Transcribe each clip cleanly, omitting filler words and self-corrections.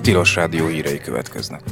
Tilos Rádió hírei következnek.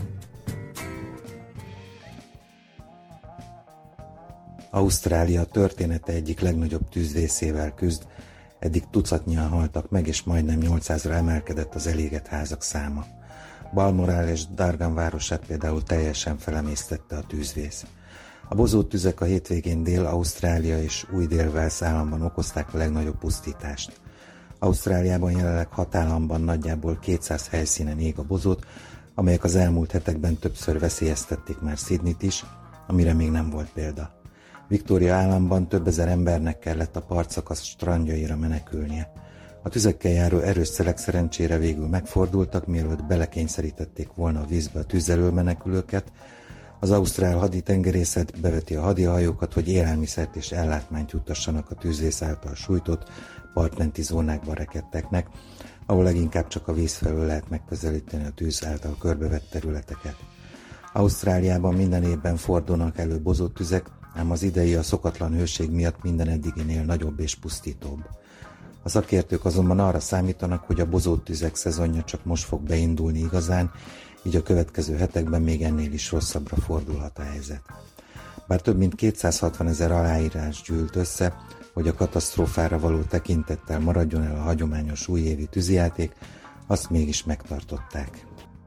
Ausztrália története egyik legnagyobb tűzvészével küzd, eddig tucatnyian haltak meg, és majdnem 800-ra emelkedett az elégett házak száma. Balmoral és Dargan városát például teljesen felemésztette a tűzvész. A bozót tüzek a hétvégén Dél-Ausztrália és Új-Dél-Wales államban okozták a legnagyobb pusztítást. Ausztráliában jelenleg 6 államban nagyjából 200 helyszínen ég a bozót, amelyek az elmúlt hetekben többször veszélyeztették már Sydneyt is, amire még nem volt példa. Victoria államban több ezer embernek kellett a partszakasz strandjaira menekülnie. A tüzekkel járó erős szelek szerencsére végül megfordultak, mielőtt belekényszerítették volna a vízbe a tűzelől menekülőket. Az ausztrál haditengerészet beveti a hadihajókat, hogy élelmiszert és ellátmányt juttassanak a tűzvész által sújtott partmenti zónákba rekedteknek, ahol leginkább csak a víz felől lehet megközelíteni a tűz által körbevett területeket. Ausztráliában minden évben fordulnak elő bozott tüzek, ám az idei a szokatlan hőség miatt minden eddiginél nagyobb és pusztítóbb. A szakértők azonban arra számítanak, hogy a bozót tüzek szezonja csak most fog beindulni igazán, így a következő hetekben még ennél is rosszabbra fordulhat a helyzet. Bár több mint 260 000 aláírás gyűlt össze, hogy a katasztrófára való tekintettel maradjon el a hagyományos újévi tűzijáték, azt mégis megtartották.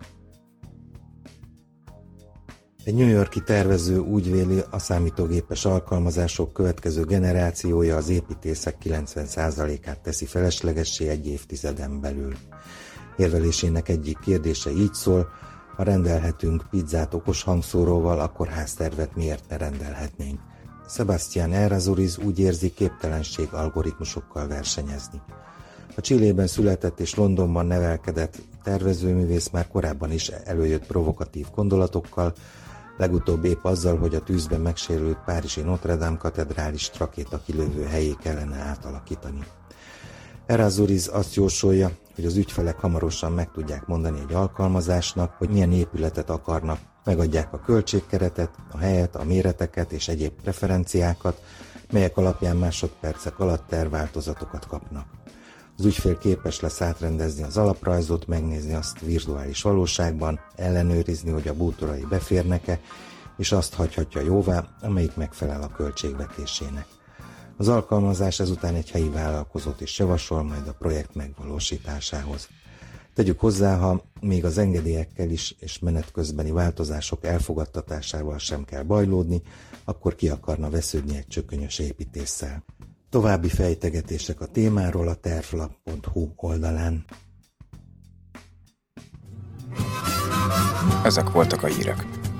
Egy New York-i tervező úgy véli, a számítógépes alkalmazások következő generációja az építészek 90%-át teszi feleslegessé egy évtizeden belül. Érvelésének egyik kérdése így szól: ha rendelhetünk pizzát okos hangszóróval, akkor háztervet miért ne rendelhetnénk? Sebastián Errázuriz úgy érzi, képtelenség algoritmusokkal versenyezni. A Chilében született és Londonban nevelkedett tervezőművész már korábban is előjött provokatív gondolatokkal, legutóbb épp azzal, hogy a tűzben megsérült párizsi Notre Dame katedrális rakéta kilövő helyé kellene átalakítani. Errázuriz azt jósolja, hogy az ügyfelek hamarosan meg tudják mondani egy alkalmazásnak, hogy milyen épületet akarnak, megadják a költségkeretet, a helyet, a méreteket és egyéb preferenciákat, melyek alapján másodpercek alatt tervváltozatokat kapnak. Az ügyfél képes lesz átrendezni az alaprajzot, megnézni azt virtuális valóságban, ellenőrizni, hogy a bútorai beférnek-e, és azt hagyhatja jóvá, amelyik megfelel a költségvetésének. Az alkalmazás ezután egy helyi vállalkozót is javasol majd a projekt megvalósításához. Tegyük hozzá, ha még az engedélyekkel is és menet közbeni változások elfogadtatásával sem kell bajlódni, akkor ki akarna vesződni egy csökönyös építéssel. További fejtegetések a témáról a tervlap.hu oldalán. Ezek voltak a hírek.